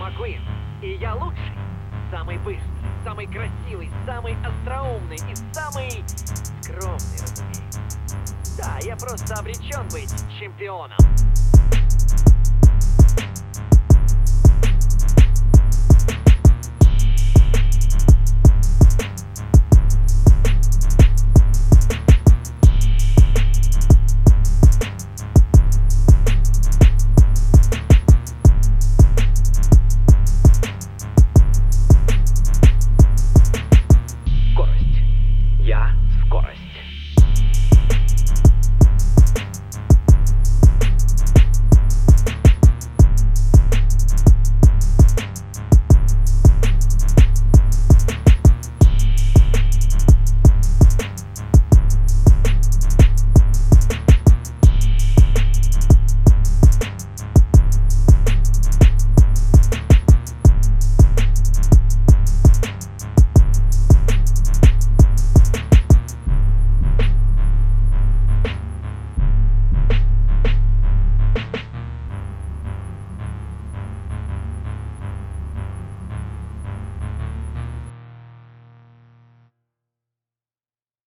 Маккуин. И я лучший. Самый быстрый, самый красивый, самый остроумный и самый скромный, разумеется. Да, я просто обречен быть чемпионом.